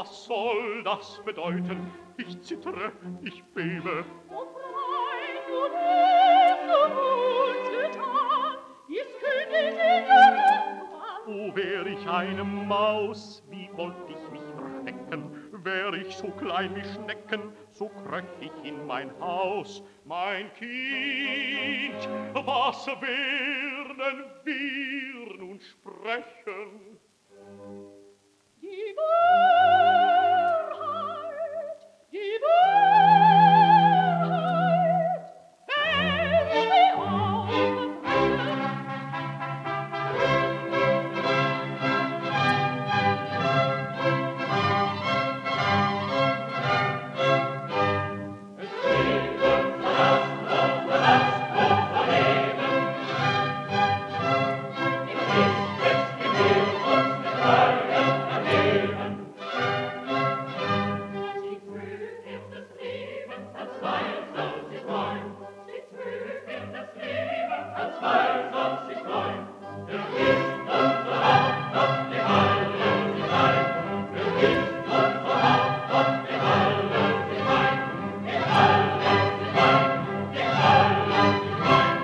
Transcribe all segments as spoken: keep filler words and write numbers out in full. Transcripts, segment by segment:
was soll das bedeuten? Ich zittere, ich bebe. O Freund, du hast so gut getan, dies König in der Nacht. O, wär ich eine Maus, wie wollt ich mich verstecken? Wär ich so klein wie Schnecken, so kröch ich in mein Haus. Mein Kind, was werden wir nun sprechen? Die Wahrheit, die Wahrheit, wenn sie aufbrechen. Es leben, verlasst, oh, verlasst, oh, verleben. Im Licht jetzt wir uns mit Feiern erheben. Sie trügt in das Leben, als weiß soll sie freuen. Sie trügt in das Leben, als weiß soll sie freuen. Vergisst unsere Haupt auf dem Allen sie sein. Vergisst unsere Haupt auf dem Allen sie sein. Dem Allen sie sein. Dem Allen sie sein.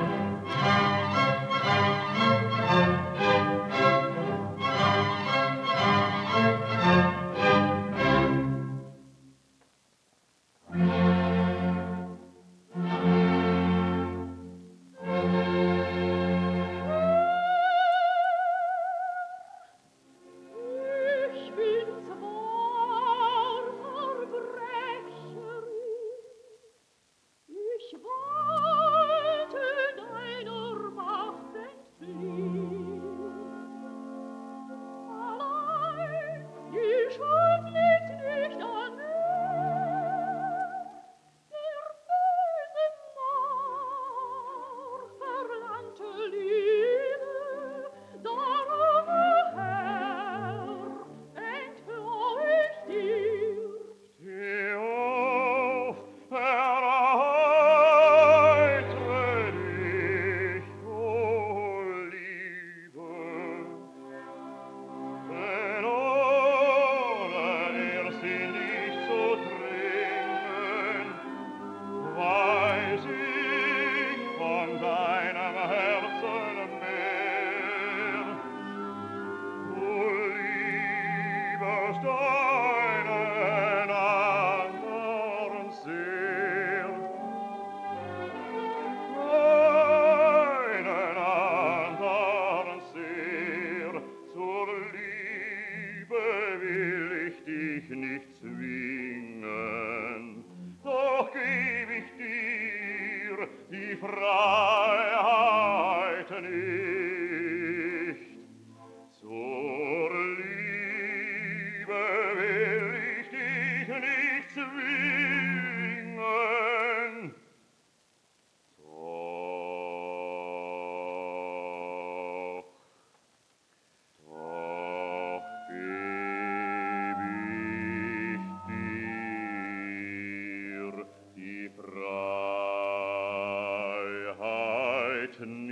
Ich bin zwar Verbrecherin, ich wollte deiner Macht entfliehen. Allein die Schuld liegt nicht an mir, der böse Narr verlangte Liebe, darum, Herr, entfloh ich dir. Steh auf, erheite dich, o Liebe. Denn ohne erst in dich zu dringen, weiß ich von deinem Herzen mehr. Du liebest einen anderen sehr, einen anderen sehr. Zur Liebe will ich dich nicht zwingen, doch geb ich dir die Freiheit nicht. Zur Liebe will ich dich nicht zwingen. Doch, doch geb ich dir die Freiheit nicht.